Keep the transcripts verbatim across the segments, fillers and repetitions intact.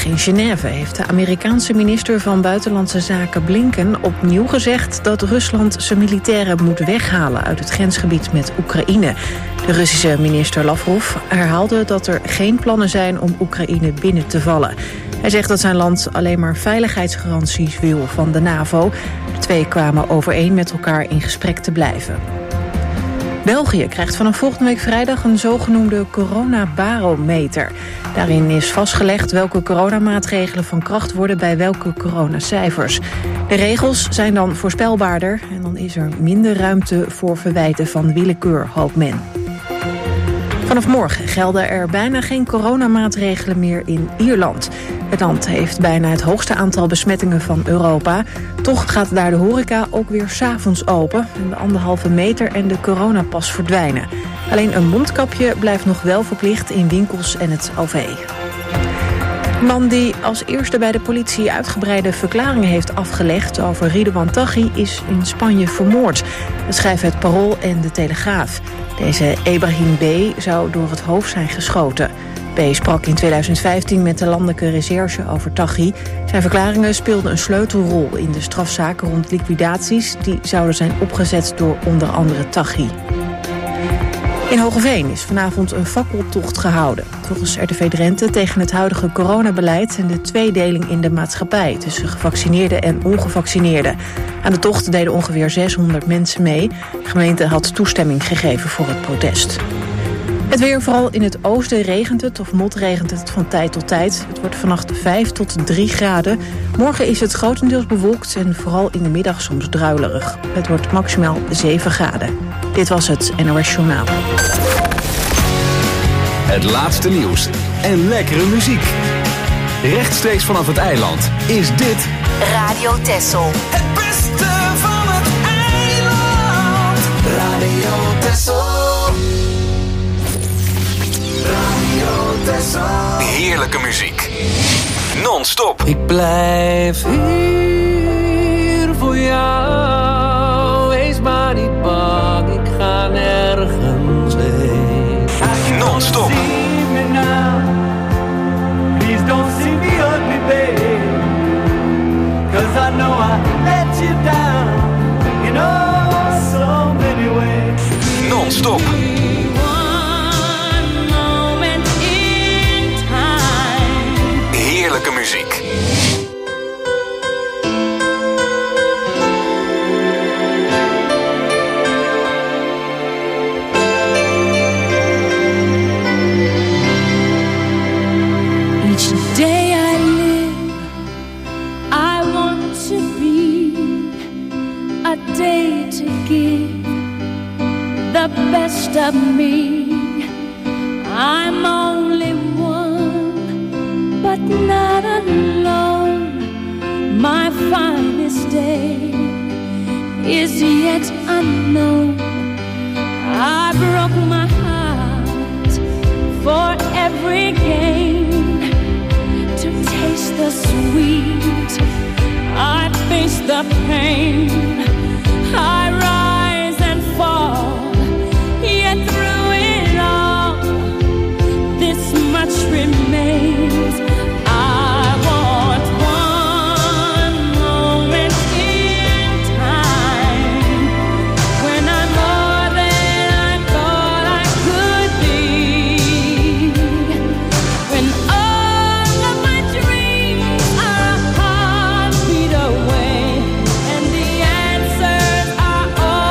Vandaag in Genève heeft de Amerikaanse minister van Buitenlandse Zaken Blinken opnieuw gezegd dat Rusland zijn militairen moet weghalen uit het grensgebied met Oekraïne. De Russische minister Lavrov herhaalde dat er geen plannen zijn om Oekraïne binnen te vallen. Hij zegt dat zijn land alleen maar veiligheidsgaranties wil van de NAVO. De twee kwamen overeen met elkaar in gesprek te blijven. België krijgt vanaf volgende week vrijdag een zogenoemde coronabarometer. Daarin is vastgelegd welke coronamaatregelen van kracht worden bij welke coronacijfers. De regels zijn dan voorspelbaarder en dan is er minder ruimte voor verwijten van willekeur, hoopt men. Vanaf morgen gelden er bijna geen coronamaatregelen meer in Ierland. Het land heeft bijna het hoogste aantal besmettingen van Europa. Toch gaat daar de horeca ook weer 's avonds open. En de anderhalve meter en de coronapas verdwijnen. Alleen een mondkapje blijft nog wel verplicht in winkels en het O V. De man die als eerste bij de politie uitgebreide verklaringen heeft afgelegd over Ridouan Taghi is in Spanje vermoord. Dat schrijven het Parool en de Telegraaf. Deze Ebrahim B. zou door het hoofd zijn geschoten. B. sprak in tweeduizend vijftien met de landelijke recherche over Taghi. Zijn verklaringen speelden een sleutelrol in de strafzaken rond liquidaties die zouden zijn opgezet door onder andere Taghi. In Hoogeveen is vanavond een fakkeltocht gehouden. Volgens R T V Drenthe tegen het huidige coronabeleid en de tweedeling in de maatschappij tussen gevaccineerden en ongevaccineerden. Aan de tocht deden ongeveer zeshonderd mensen mee. De gemeente had toestemming gegeven voor het protest. Het weer, vooral in het oosten regent het of motregent het van tijd tot tijd. Het wordt vannacht vijf tot drie graden. Morgen is het grotendeels bewolkt en vooral in de middag soms druilerig. Het wordt maximaal zeven graden. Dit was het N O S Journaal. Het laatste nieuws en lekkere muziek. Rechtstreeks vanaf het eiland is dit Radio Texel. Het beste van het eiland. Radio Texel. Radio Texel. heerlijke muziek. Non-stop. Ik blijf hier voor jou. Wees maar niet bang, ik ga nergens heen. Non-stop. Please don't see me ugly, baby. Cause I know I let you down. You know, so many ways. Non-stop. Heerlijke muziek. Each day I live, I want to be a day to give the best of me. I'm only one, but not alone. My finest day is yet unknown. I broke my heart for every gain. To taste the sweet, I face the pain. I rise and fall, yet through it all, this much remains. I want one moment in time when I'm more than I thought I could be. When all of my dreams are a heartbeat away, and the answers are all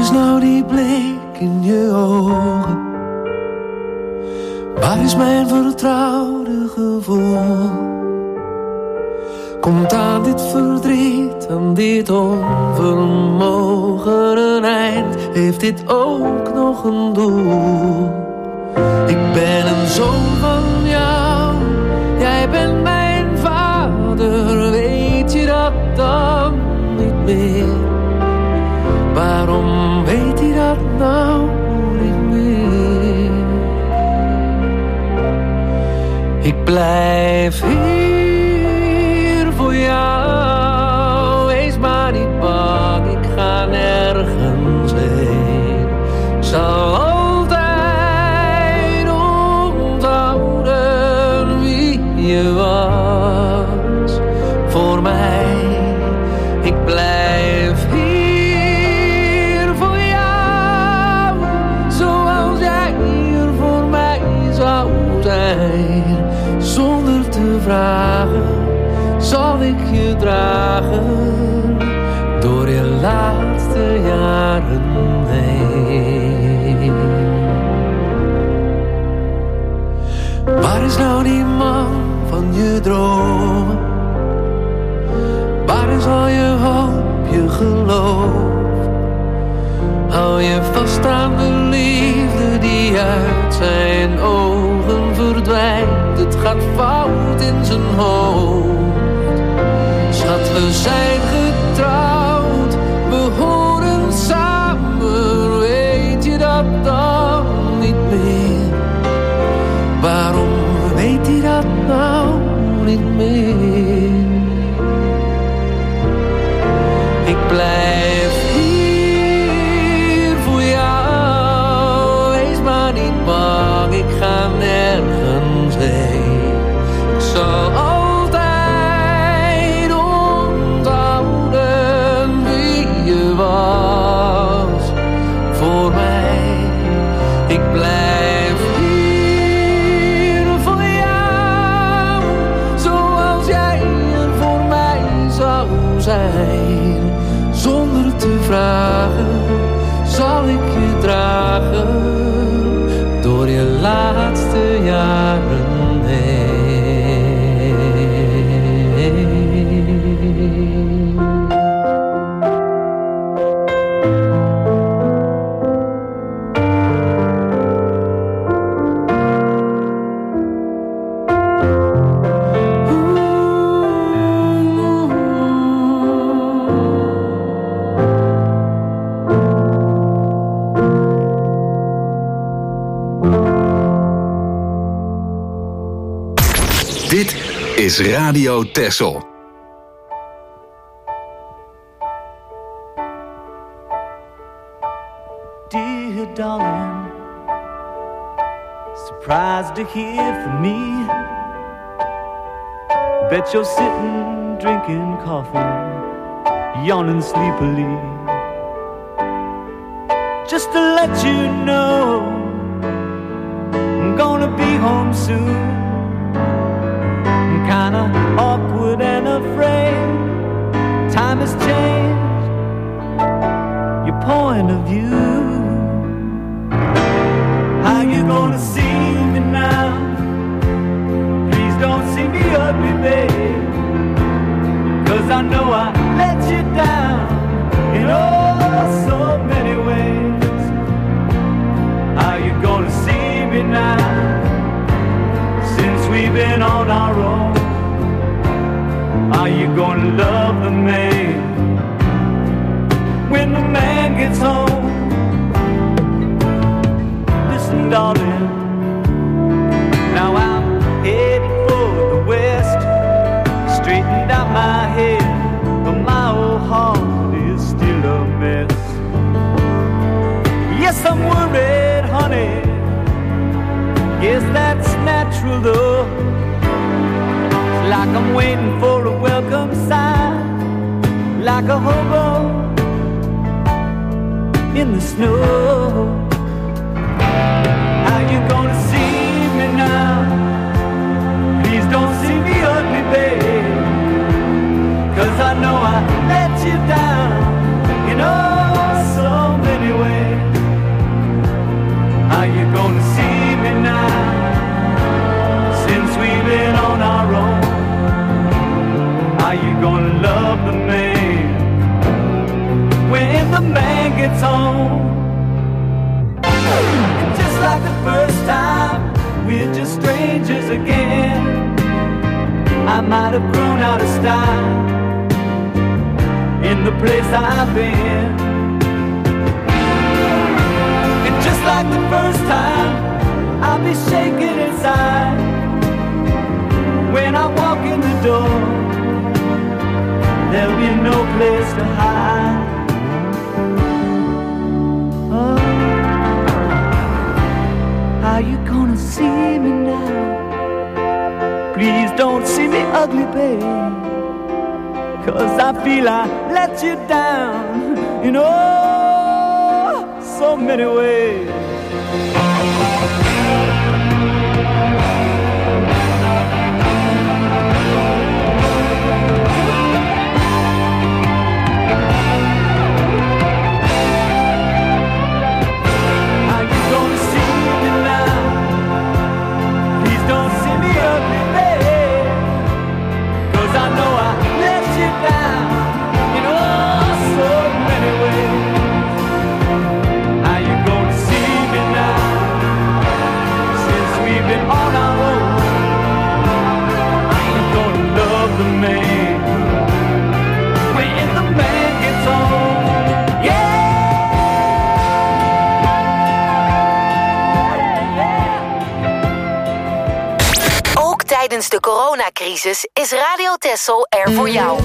is nou die blik in je ogen? Waar is mijn vertrouwde gevoel? Komt aan dit verdriet, aan dit onvermogen een eind? Heeft dit ook nog een doel? Ik ben een zoon van jou, jij bent mijn vader. Weet je dat dan niet meer? Waarom weet hij dat nou niet meer? Ik blijf hier voor jou. Wees maar niet bang, ik ga nergens heen. Ik zal altijd onthouden wie je was voor mij. Ik blijf hier voor jou, zoals jij hier voor mij zou zijn. Zonder te vragen zal ik je dragen door je laatste jaren heen. Waar is nou die man van je dromen? Waar is al je hoop, je geloof? Hou je vast aan de liefde die uit zijn ogen verdwijnt. Het gaat fout in zijn hoofd. Schat, we zijn getrouwd, we horen samen. Weet je dat dan niet meer? Waarom weet hij dat nou niet meer? Ik blijf hier voor jou. Wees maar niet bang, ik ga nergens heen. Ik zal altijd onthouden wie je was voor mij. Ik blijf hier voor jou, zoals jij er voor mij zou zijn. Zonder te vragen zal ik je dragen door je laatste jaren heen. Dit is Radio Texel. Dear darling, surprised to hear from me. Bet you're sitting, drinking coffee, yawning sleepily. Just to let you know, I'm gonna be home soon. I'm kinda awkward and afraid. Time has changed your point of view. How you gonna see me now? Please don't see me ugly, babe, 'cause I know I let you down in oh so many ways. How you gonna see me now? Since we've been on our own, are you gonna love the man when the man gets home? Listen, darling, now I'm headed for the west. Straightened out my head, but my old heart is still a mess. Yes, I'm worried, honey. Guess that's natural though. It's like I'm waiting for a welcome sign, like a hobo in the snow. How you gonna see me now? Please don't see me ugly, babe, 'cause I know I let you down in oh so many ways. home. And just like the first time, we're just strangers again. I might have grown out of style in the place I've been. And just like the first time, I'll be shaking inside when I walk in the door. There'll be no place to hide. Oh, how you gonna see me now? Please don't see me ugly, babe, 'cause I feel I let you down in oh so many ways. Tijdens de coronacrisis is Radio Texel er voor jou.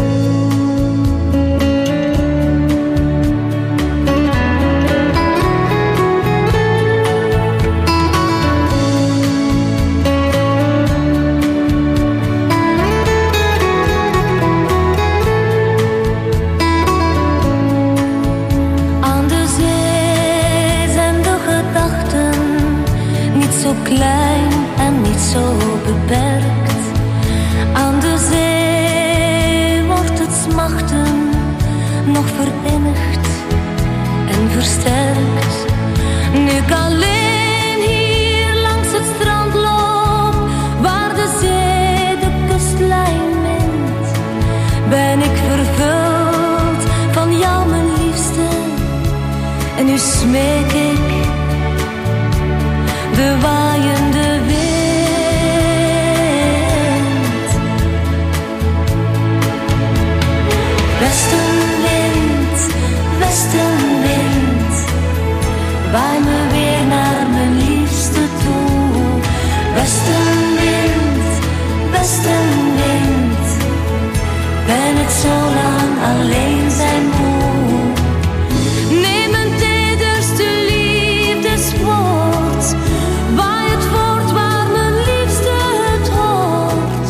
Aan de zee zijn de gedachten niet zo klein en niet zo beperkt. Aan de zee wordt het smachten nog verenigd en versterkt. Nu ik alleen hier langs het strand loop, waar de zee de kustlijn mint, ben ik vervuld van jou, mijn liefste. En nu smeek ik de waaiende wind. Westenwind, westenwind, waai me weer naar mijn liefste toe. Westenwind, westenwind, ben het zo lang alleen zijn moe. Neem een tederste liefdeswoord, waai het voort waar mijn liefste het hoort.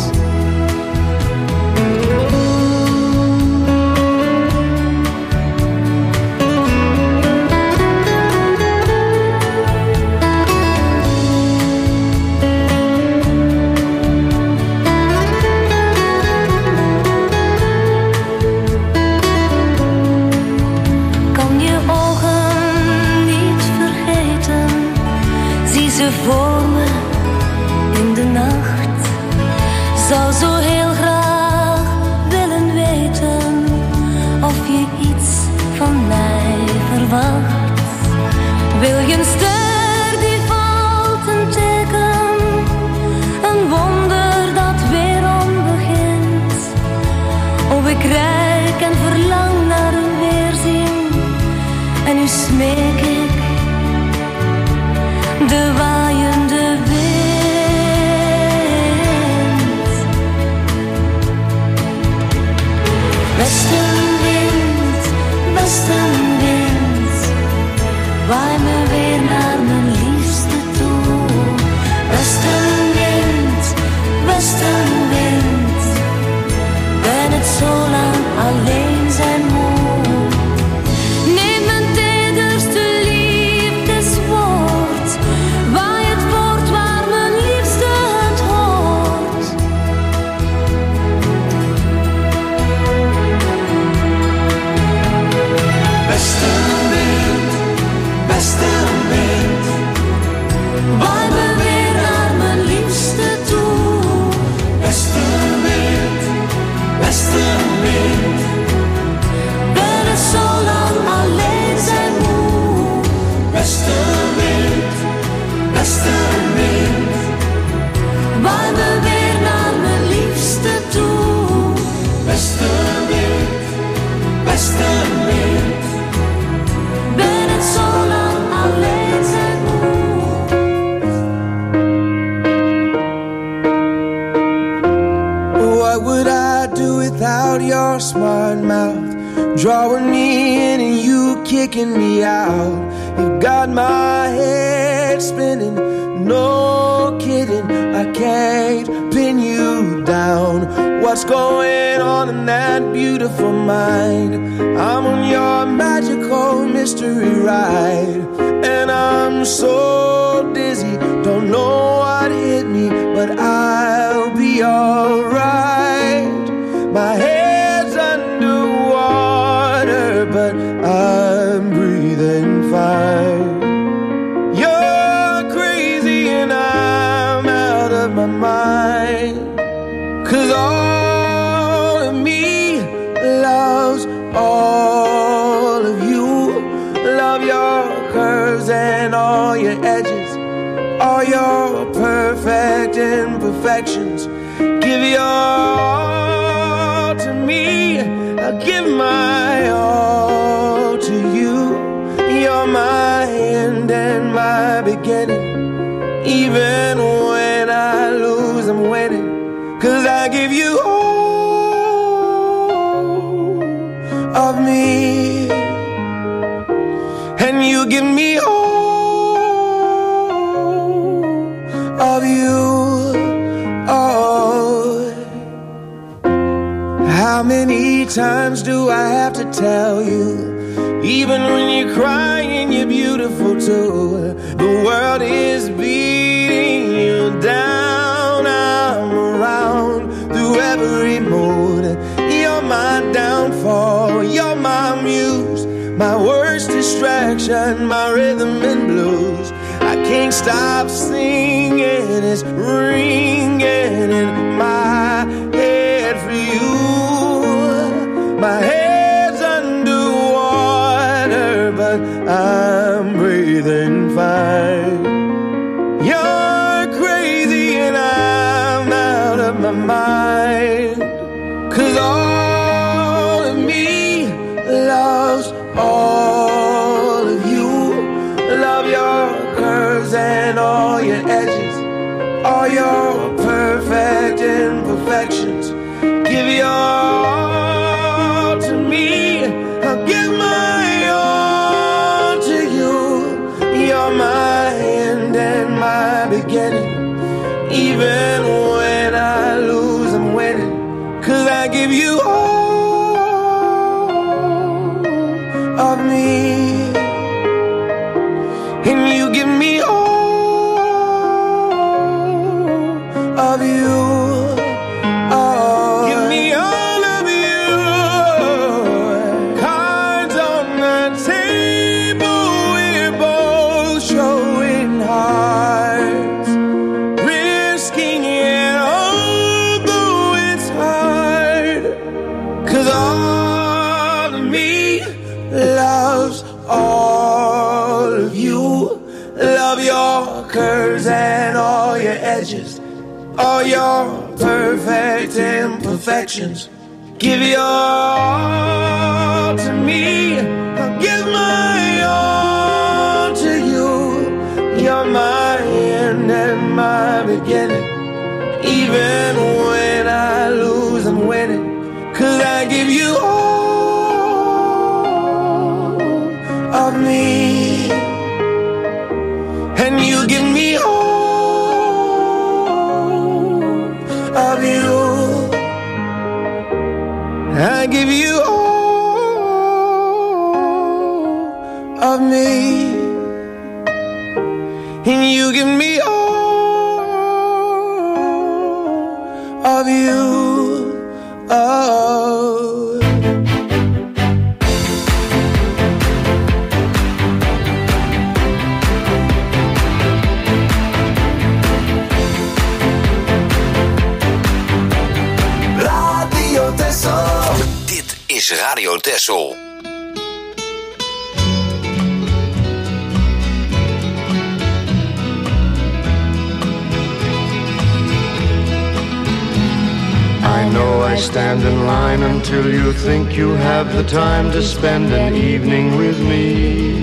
Voor me in de nacht, zou zo heel graag willen weten of je iets van mij verwacht. Wil je een ster die valt, een teken, een wonder dat weerom begint? Oh, ik reik en verlang naar een weerzien, en nu smeek ik de waaiende wind. Westenwind, westenwind, waai me weer naar mijn liefste toe. Westenwind, westenwind, ben het zo lang alleen zijn moe. Neem mijn tederste liefdeswoord, waai het voort waar mijn liefste het hoort. freaking me out. You got my head spinning, no kidding, I can't pin you down. What's going on in that beautiful mind? I'm on your magical mystery ride, and I'm so dizzy, don't know what hit me, but I'll be alright. My head's underwater, but I'm breathing fine. You're crazy and I'm out of my mind, 'cause all of me loves all of you. Love your curves and all your edges, all your perfect imperfections. Give your all to me, I'll give my all to you. You're my end and my beginning. Even when I lose, I'm winning, 'cause I give you all of me, and you give me all of you. Oh, how many times do I have to tell you? Even when you're crying, you're beautiful too. The world is beating you down. I'm around through every mood. You're my downfall, you're my muse, my worst distraction, my rhythm and blues. I can't stop singing, it's ringing in my head for you. My head's underwater, but I'm breathing fine. You're crazy and I'm out of my mind, 'cause all of me loves all of you. Love your curves and all your edges, all your perfect imperfections. Give your all to me, I'll give my all to you. You're my end and my beginning. Even when I lose, I'm winning, 'cause I give you all of me, and you give me all of you. Oh, give me all of you. Cards on the table, we're both showing hearts, risking it although it's hard, 'cause all of me loves all of you. Love your curves and all your edges, all your perfect imperfections. Give your all to me, I'll give my all to you. You're my end and my beginning. Even when I lose, I'm winning, 'cause I give you all of me, and you give me all of you. I give you all of me, and you give me all of you. Oh, Radio Texel. Dit is Radio Texel. I know I stand in line until you think you have the time to spend an evening with me.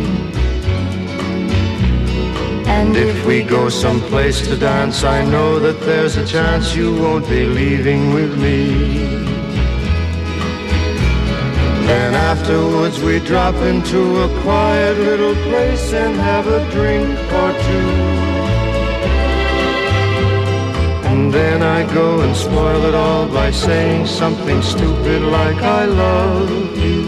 And if we go someplace to dance, I know that there's a chance you won't be leaving with me. Then afterwards we drop into a quiet little place and have a drink or two. And then I go and spoil it all by saying something stupid like I love you.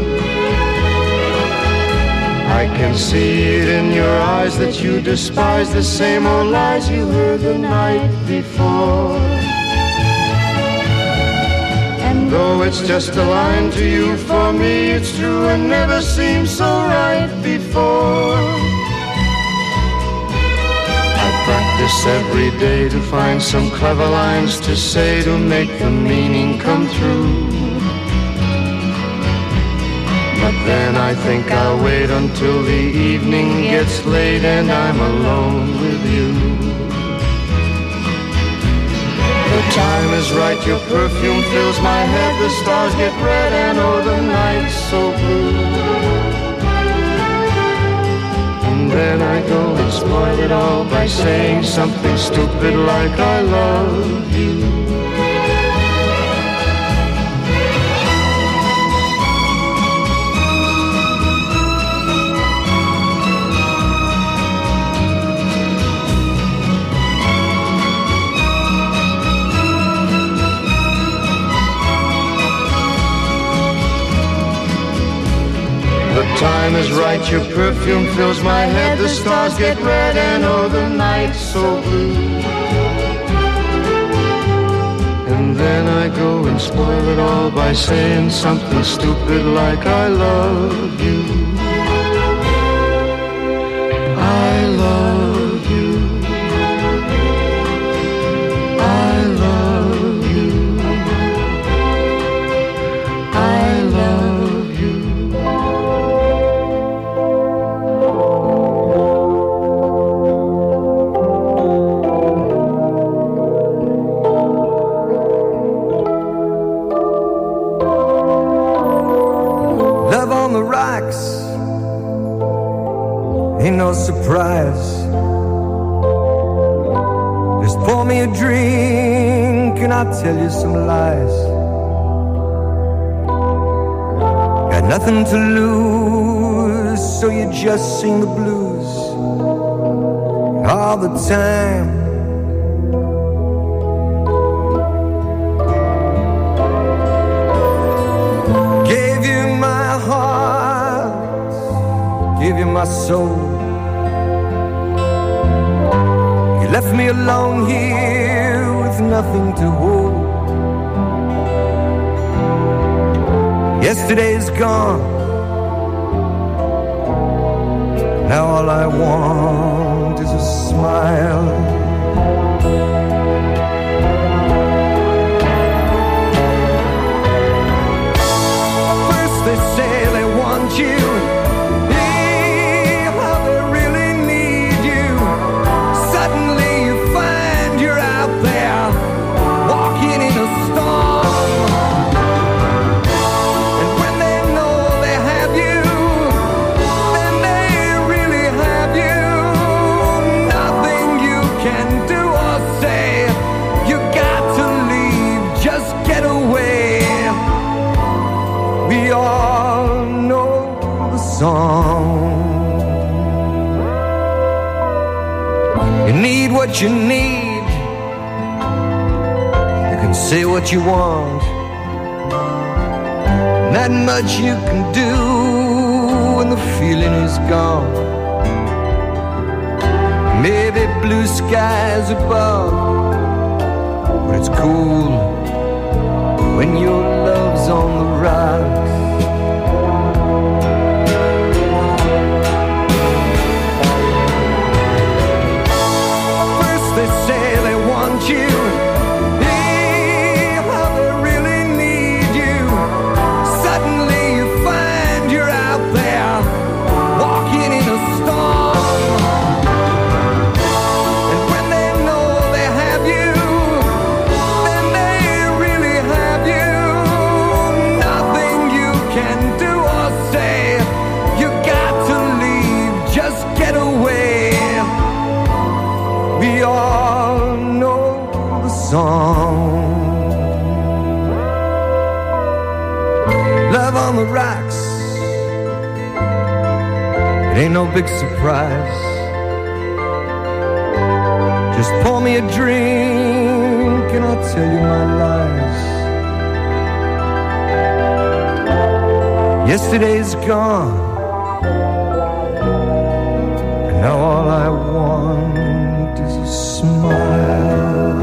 I can see it in your eyes that you despise the same old lies you heard the night before. And though it's just a line to you, for me it's true and never seemed so right before. I practice every day to find some clever lines to say to make the meaning come through. But then I think I'll wait until the evening gets late and I'm alone with you. The time is right, your perfume fills my head, the stars get red and oh the night's so blue. And then I go and spoil it all by saying something stupid like I love you. The time is right, your perfume fills my head, the stars get red and oh the night's so blue. And then I go and spoil it all by saying something stupid like I love you. I love you. I love you. I love you. Ain't no surprise. Just pour me a drink and I'll tell you some lies. Got nothing to lose, so you just sing the blues all the time. Gave you my heart, gave you my soul. You left me alone here with nothing to hold. Yesterday's gone. Now all I want is a smile. First they say they want you, you need what you need. You can say what you want. Not much you can do when the feeling is gone. Maybe blue skies above, but it's cool when your love's on the rocks. You, hey, how they really need you. Suddenly you find you're out there walking in a storm. And when they know they have you, then they really have you. Nothing you can do or say. You got to leave, just get away. We all know song. Love on the rocks. It ain't no big surprise. Just pour me a drink and I'll tell you my lies. Yesterday's gone, and now all I want is a smile.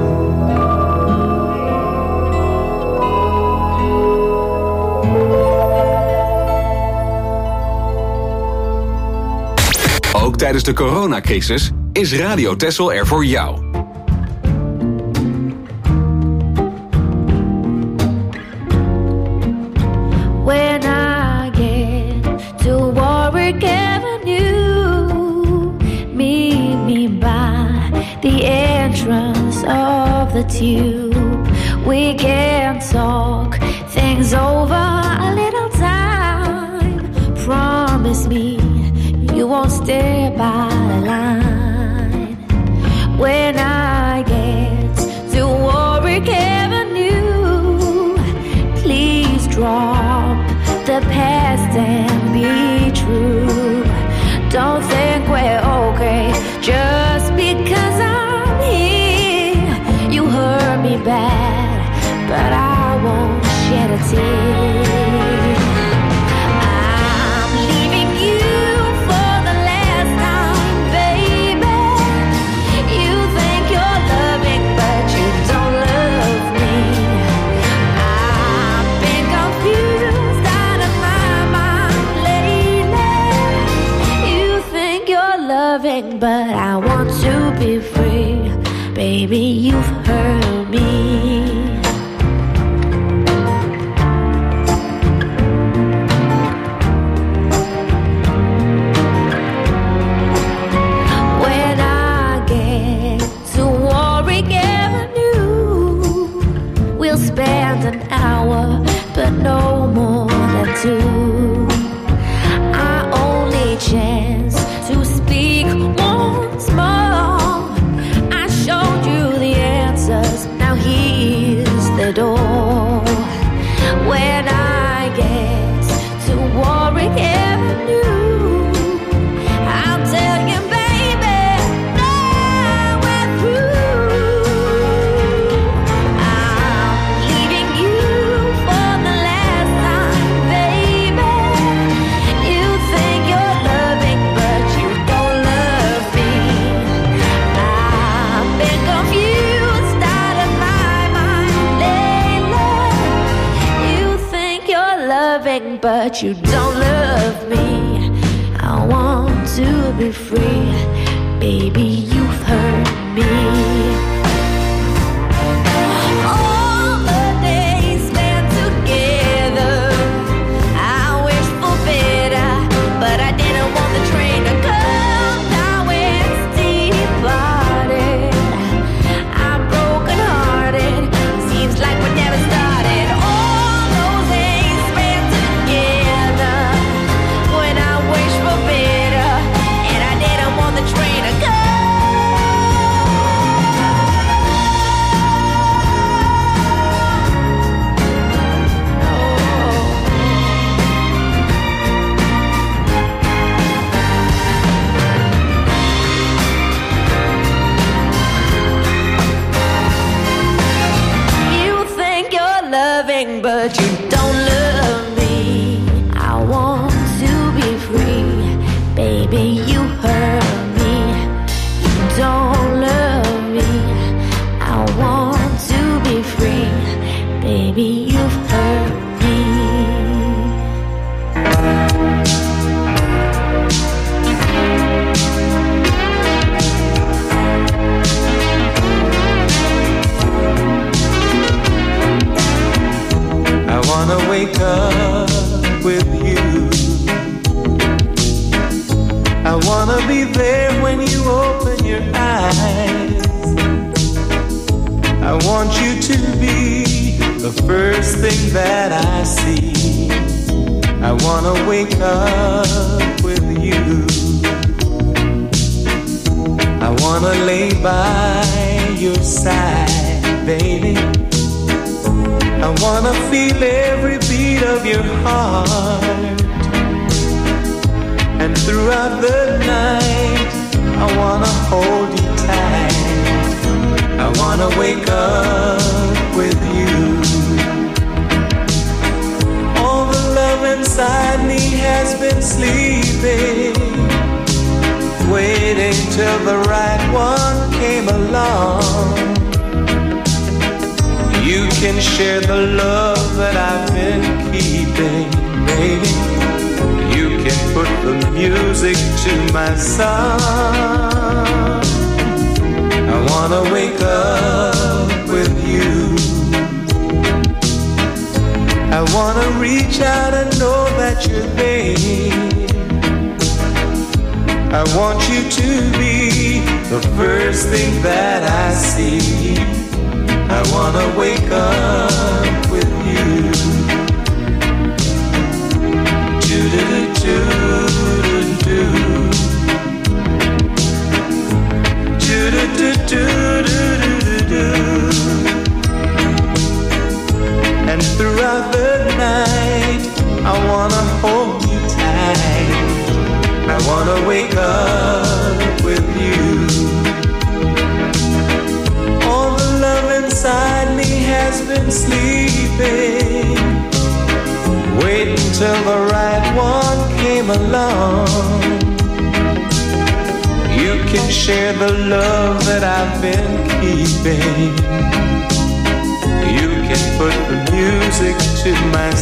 Ook tijdens de coronacrisis is Radio Texel er voor jou. When I get to Warwick Avenue, meet me by the entrance of the tube. We can talk things over a little time. Promise me you won't stay by the line. When I get to Warwick Avenue, please drop the past and be true. Don't think we're okay just because I'm here. You hurt me bad, but I won't shed a tear. But I want to be free. Baby, you've hurt me. When I get to Warwick Avenue, we'll spend an hour, but no more than two. Our only chance to speak once more. I showed you the answers, now here's the door. When I get to Warwick Avenue, I'll tell you, baby, now we're through. I'm leaving you for the last time, baby. You think you're loving, but you don't love me. I've been confused out of my mind lately. You think you're loving, but you don't love me. I want to be free. Baby, you've hurt me. All the days spent together, I wish for better, but I didn't want the train to come. Now it's departed. I'm broken hearted. Seems like we never started. All those days spent together, when I wish for better, and I didn't want the train to come. You think you're loving, but you don't love me. I want to be free. Baby, you hurt me. You don't love me. I want to be free. Baby, you've hurt me. I wanna wake up with you. I wanna be there when you open your eyes. I want you to be the first thing that I see. I wanna wake up with you. I wanna lay by your side, baby. I wanna feel every beat of your heart. And throughout the night, I wanna hold you tight. I wanna wake up with you. All the love inside me has been sleeping, waiting till the right one came along. You can share the love that I've been keeping, baby. You can put the music to my song. I wanna wake up with you. I wanna reach out and know that you're there. I want you to be the first thing that I see. I wanna wake up with you. Do-do-do-do-do-do. Do-do-do-do-do-do-do. And throughout the night, I wanna hold you tight. I wanna wake up with you. All the love inside me has been sleeping, waiting till the right one came along. You can share the love that I've been keeping. You can put the music to my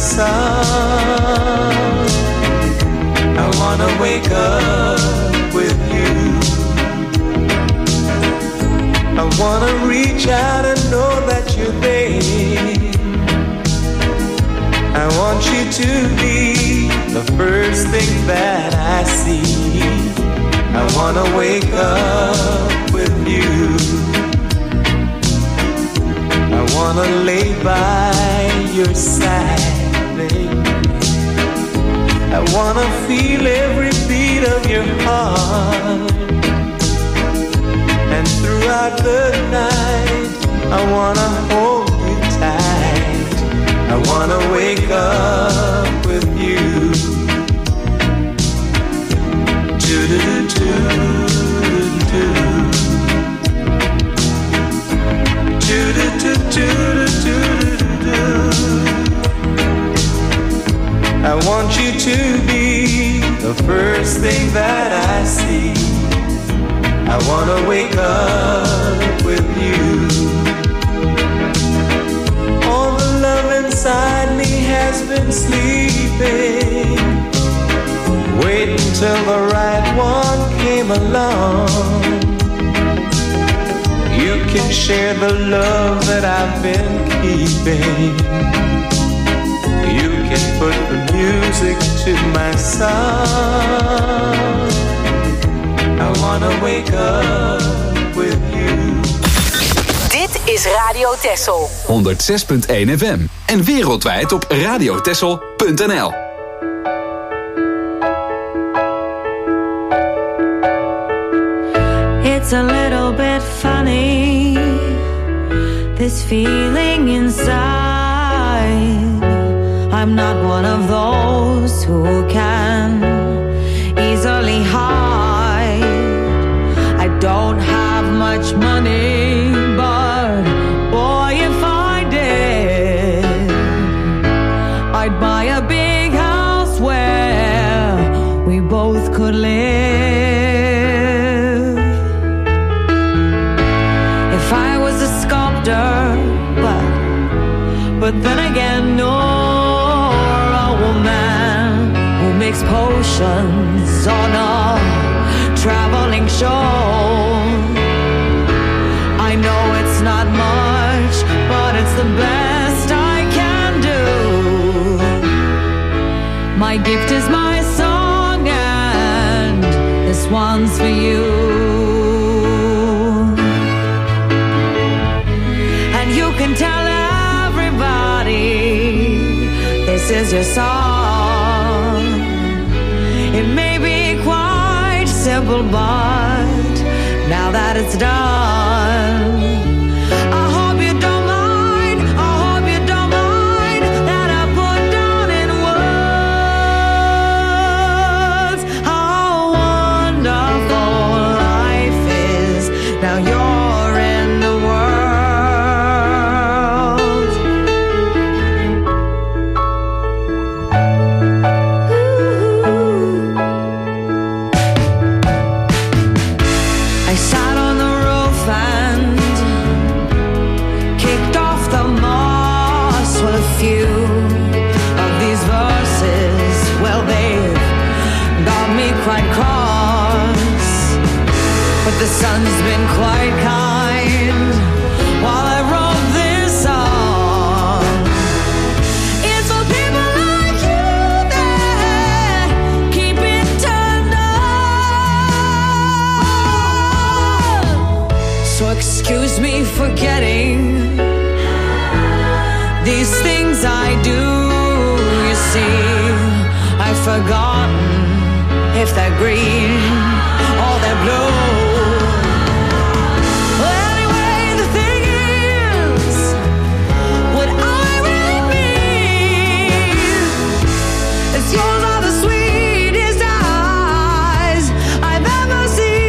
song. I wanna wake up with you. I wanna reach out and know that you're there. I want you to be the first thing that I see. I wanna wake up with you. I wanna lay by your side, baby. I wanna feel every beat of your heart. And throughout the night, I wanna hold you tight. I wanna wake up with you. Do-do-do-do-do-do. Do-do-do-do-do-do-do. I want you to be the first thing that I see. I wanna wake up with you. All the love inside me has been sleeping, waiting till the right one came along. You can share the love that I've been keeping. You can put the music to my song. I wanna wake up with you. Dit is Radio Texel. honderd zes punt één F M. En wereldwijd op radiotexel punt n l. It's a little bit funny, this feeling inside. I'm not one of those who can easily hide. I don't have much money, but boy, if I did, I'd buy a big house where we both could live. If I was a sculptor, but, but then again, no, a woman who makes potions on a traveling show. I know it's not much, but it's the best I can do. My gift is my song, and this one's for you. And you can tell everybody this is your song. It may be quite simple, but now that it's done, I hope you don't mind, I hope you don't mind that I put down in The sun's been quite kind while I wrote this song. It's for people like you that keep it turned on. So excuse me for getting these things I do. You see, I've forgotten if they're green or they're blue. Yours are the sweetest eyes I've ever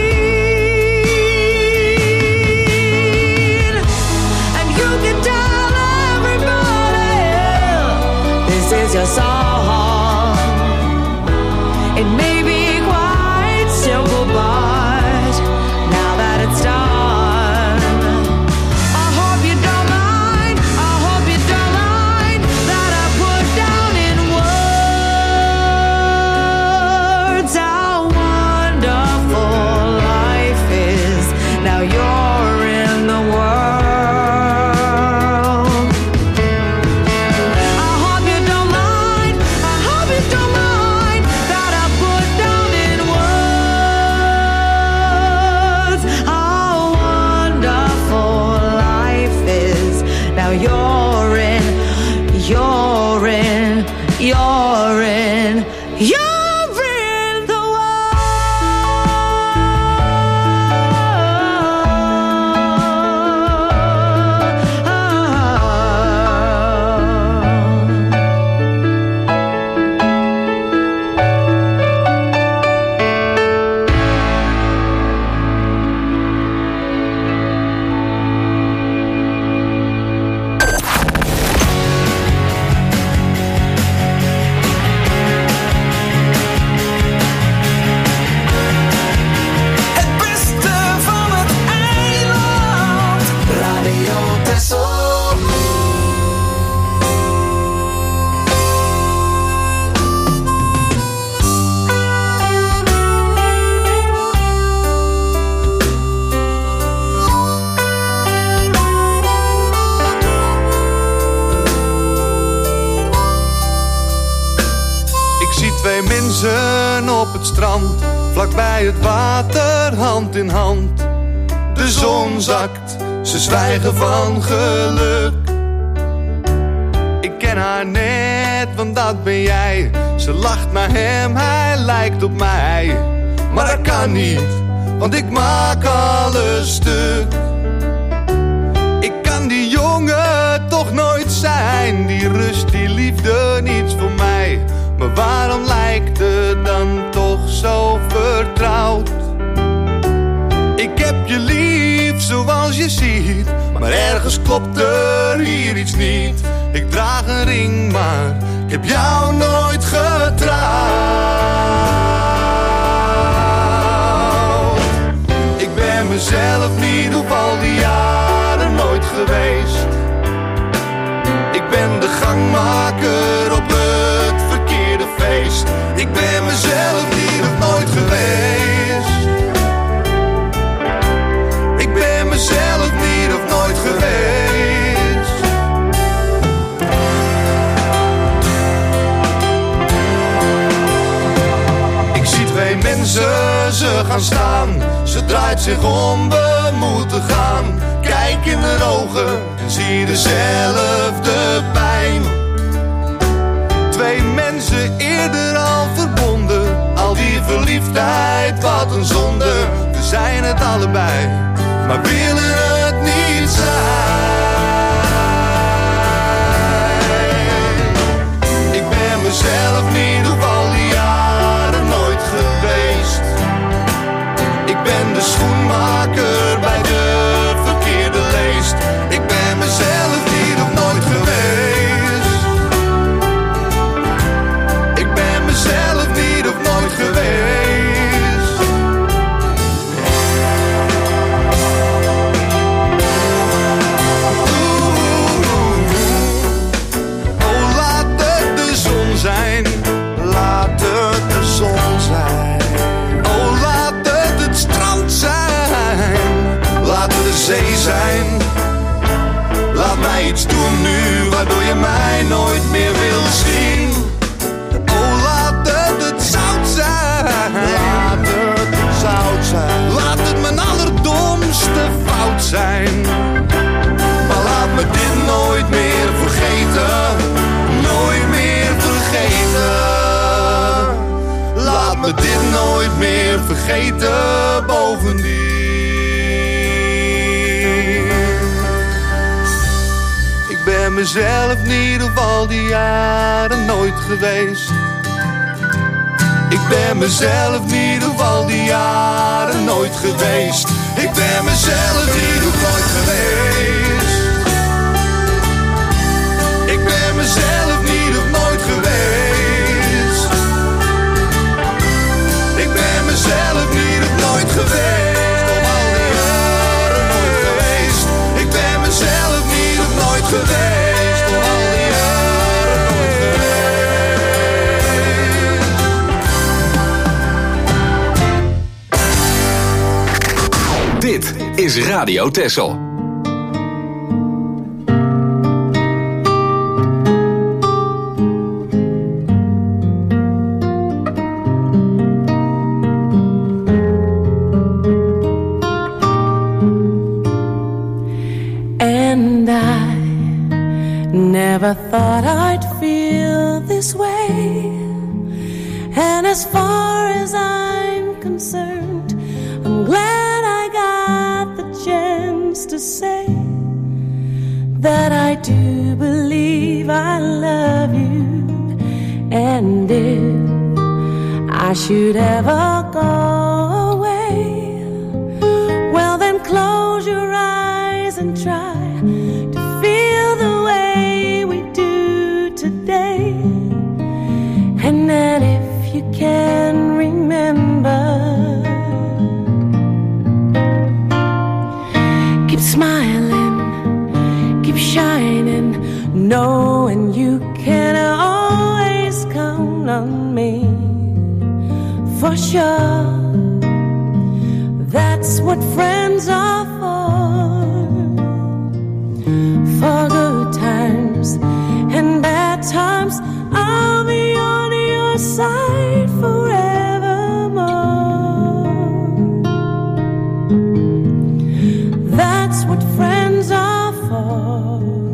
seen. And you can tell everybody this is your song. It may be quite simple, but now that it's done, I hope you don't mind, I hope you don't mind that I put down in words how wonderful life is. Now you're in the world. I hope you don't mind, I hope you don't mind that I put down in words how wonderful life is. Now you're in, you're in, you're in, you're in the Het beste van het eiland. Radio Texel. Ik zie twee mensen op het strand, vlakbij het water, hand in hand. De zon zakt, ze zwijgen van geluk. Ik ken haar net, want dat ben jij. Ze lacht naar hem, hij lijkt op mij. Maar dat kan niet, want ik maak alles stuk. Ik kan die jongen toch nooit zijn. Die rust, die liefde, niets voor mij. Maar waarom lijkt het dan toch zo vertrouwd? Ik heb je lief zoals je ziet, maar ergens klopt er hier iets niet. Ik draag een ring, maar ik heb jou nooit getrouwd. Ik ben mezelf niet op al die jaren nooit geweest. Ik ben de gangmaker op het verkeerde feest. Ik ben mezelf niet of nooit geweest. Ik ben mezelf niet of nooit geweest. Ik zie twee mensen, ze gaan staan. Ze draait zich om, we moeten gaan. Kijk in de ogen en zie dezelfde pijn. Twee mensen eerder al verbonden. Al die verliefdheid, wat een zonde. We zijn het allebei, maar willen het niet zijn. Ik ben mezelf niet op al die jaren nooit geweest. Ik ben de schoenmaker bij de verkeerde leest. Ik ben mezelf niet of nooit geweest. Ik ben mezelf niet of nooit geweest. Oeh, oh laat het de zon zijn. vergeten bovendien. Ik ben mezelf in ieder geval die jaren nooit geweest. Ik ben mezelf in ieder geval die jaren nooit geweest. Ik ben mezelf in ieder geval nooit geweest. Ik ben mezelf in ieder geval nooit geweest. Ik ben mezelf in ieder geval nooit geweest. Om al die jaren nooit geweest. Ik ben mezelf in ieder geval nooit geweest. Om al die jaren nooit geweest. Dit is Radio Texel. And I never thought I'd feel this way. And as far as I'm concerned, I'm glad I got the chance to say that I do believe I love you. And if I should ever go away, well then close your eyes and try to feel the way we do today. And then if you can remember, keep smiling, keep shining, knowing you can always count on me. For sure, that's what friends are for. For good times and bad times, I'll be on your side forevermore. That's what friends are for.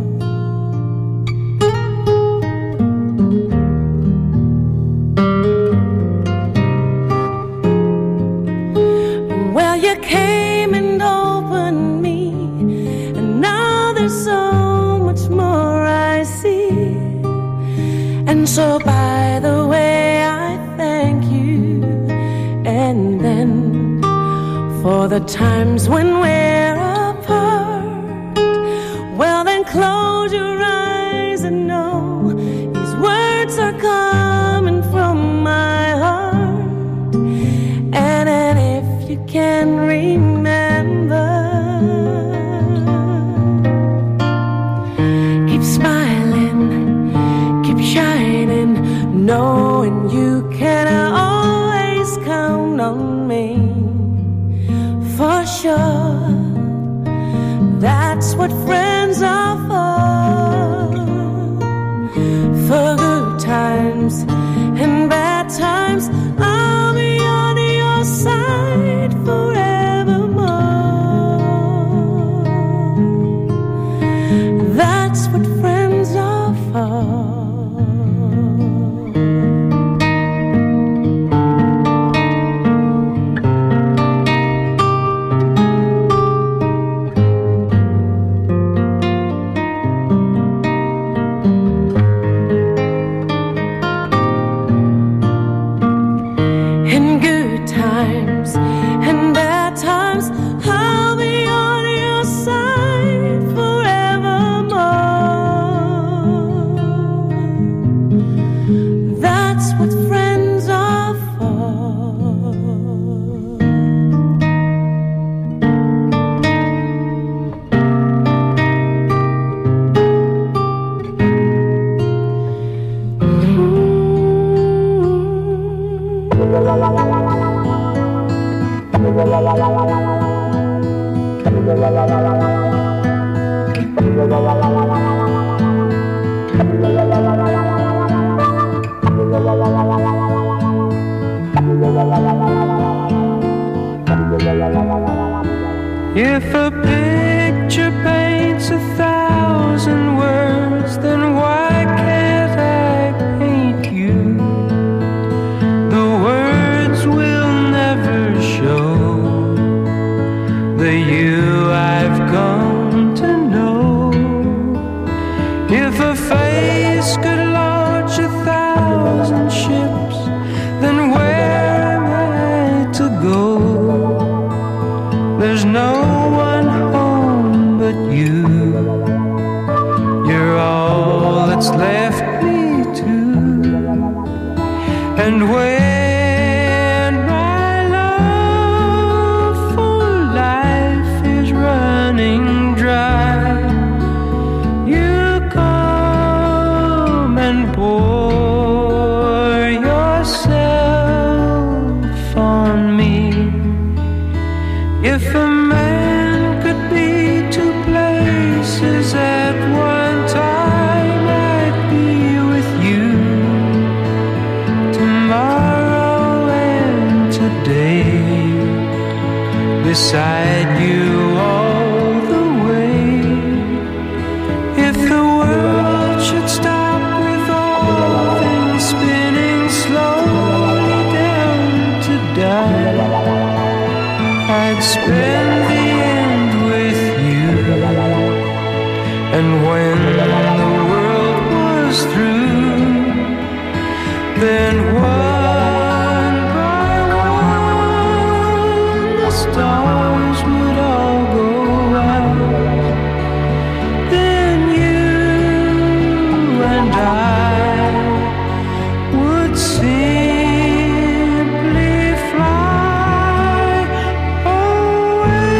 Well, you came and opened me, and now there's so much more I see. And so by the way, I thank you. And then for the times when we're apart, well then close your eyes and know these words are coming from my heart. And then if you can remember, keep smiling, keep shining, knowing you can always count on me. For sure, that's what friends are for. For good times and bad times, I'll be on your side forevermore. That's what friends are for. In good times and bad times, I'll be on your side forevermore. That's what friends are for. If a picture paints a thousand words, then why can't I paint you? The words will never There's no one home but you. You're all that's left me to. And when my love for life is running dry, you come and pour yourself on me. If a man could be two places at one time, I'd be with you tomorrow and today, beside you all the way. If the world should stop with all things spinning slowly down to die, I'd spend the end with you. And when the world was through, then one by one the stars would all go out. Then you and I would simply fly away.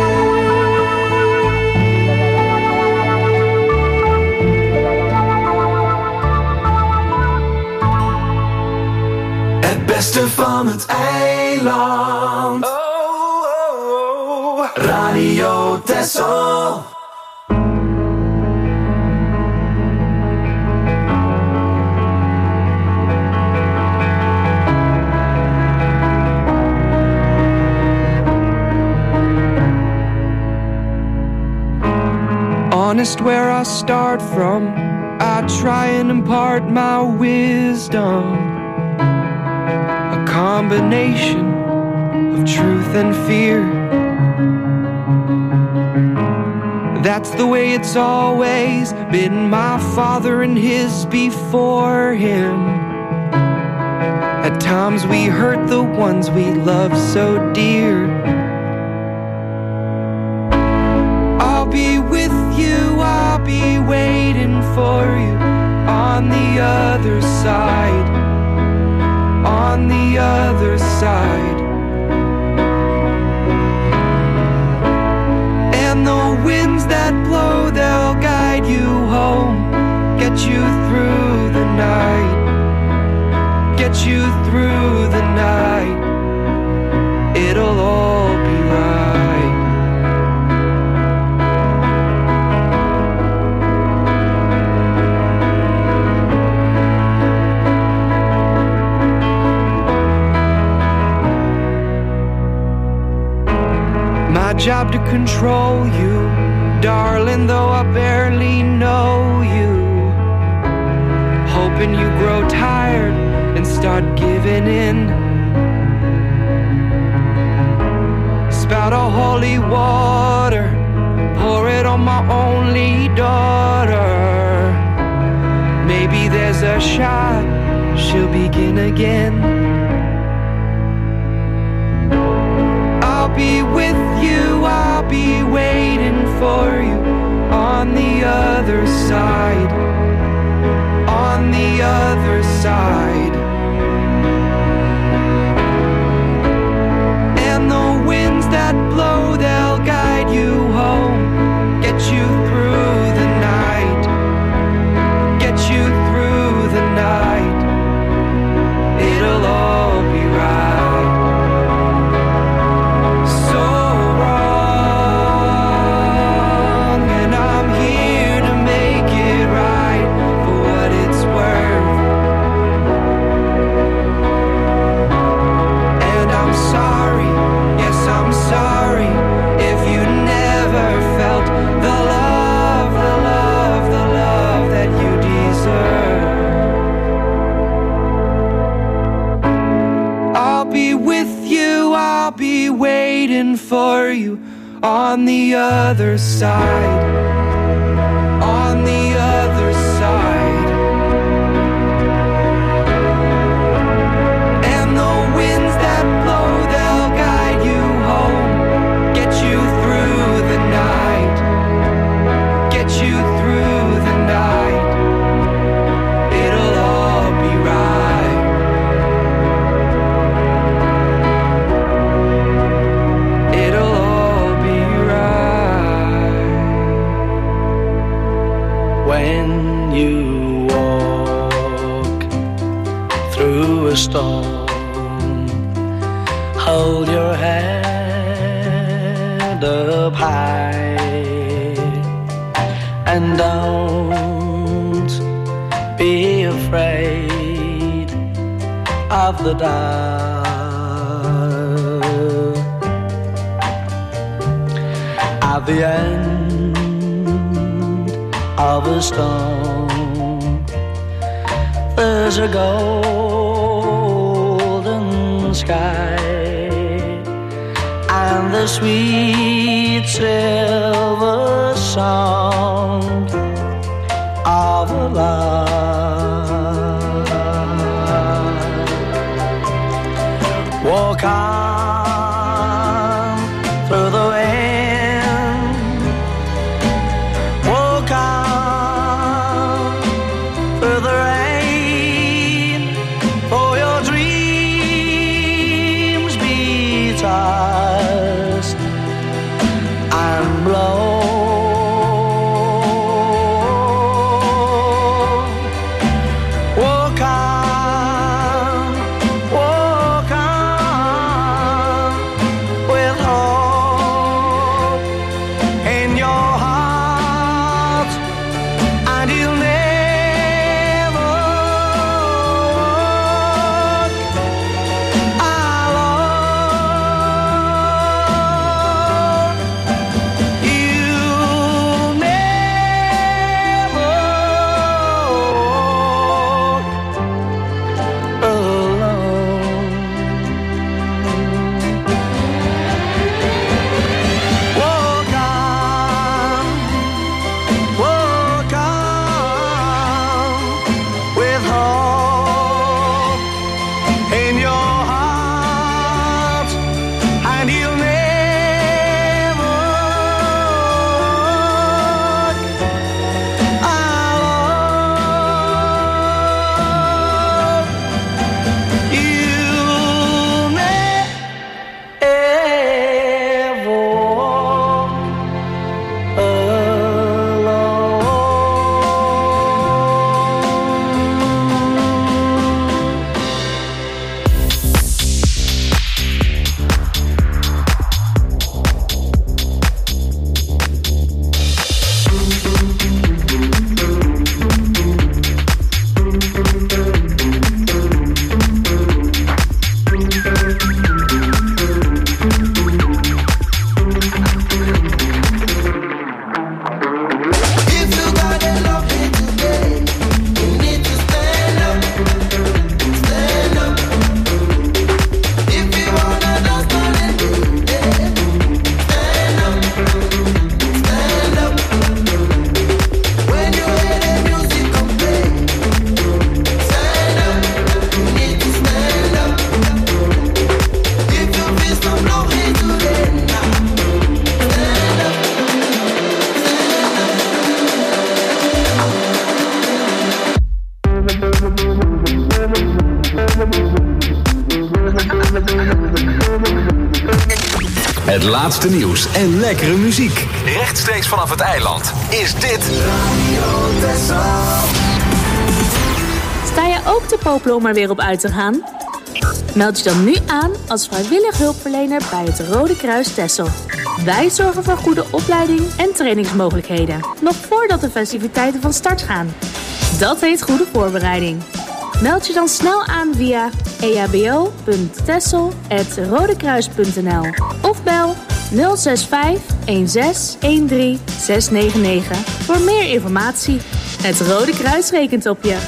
Het beste van het eiland. Oh, oh, oh. Radio Texel. Honest where I start from, I try and impart my wisdom. A combination of truth and fear. That's the way it's always been, my father and his before him. At times we hurt the ones we love so dear. I'll be with you, I'll be waiting for you on the other side, on the other side. And the winds that blow, they'll guide you home, get you through the night, get you through the night. It'll all be right. My job to control you, darling, though I barely know you. Hoping you grow tired and start giving in. Spout a holy water, pour it on my only daughter. Maybe there's a shot she'll begin again. I'll be with you, I'll be waiting for you on the other side, on the other side. And the winds that blow, they'll guide you home, get you through the night, get you through the night. It'll all be right. For you on the other side, on the other side. And the winds that blow, they'll guide you home, get your head up high and don't be afraid of the dark. At the end of a storm, there's a golden sky and the sweet silver sound of a lark. Walk on through the wind, walk on through the rain, for your dreams be tossed and blown. Walk on, walk on, with hope in your heart, and you'll never walk alone. You'll never walk alone. Walk on, walk on, with hope in your heart, and you'll never walk alone. You'll never walk Het laatste nieuws en lekkere muziek. Rechtstreeks vanaf het eiland is dit Radio Texel. Sta je ook te popelen om er weer op uit te gaan? Meld je dan nu aan als vrijwillig hulpverlener bij het Rode Kruis Texel. Wij zorgen voor goede opleiding en trainingsmogelijkheden, nog voordat de festiviteiten van start gaan. Dat heet goede voorbereiding. Meld je dan snel aan via e h b o punt texel apenstaartje rodekruis punt n l of bel nul zes vijf een zes een drie zes negen negen voor meer informatie. Het Rode Kruis rekent op je.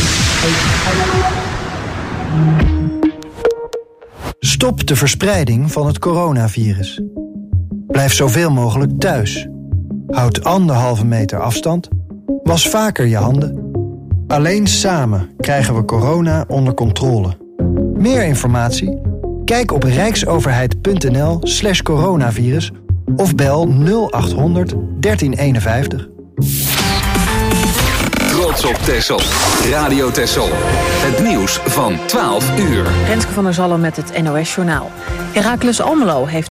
Stop de verspreiding van het coronavirus. Blijf zoveel mogelijk thuis. Houd anderhalve meter afstand. Was vaker je handen. Alleen samen krijgen we corona onder controle. Meer informatie? Kijk op rijksoverheid.nl slash coronavirus of bel nul acht honderd dertien eenenvijftig. Trots op Texel. Radio Texel. Het nieuws van twaalf uur. Renske van der Zalm met het N O S Journaal. Heracles Almelo heeft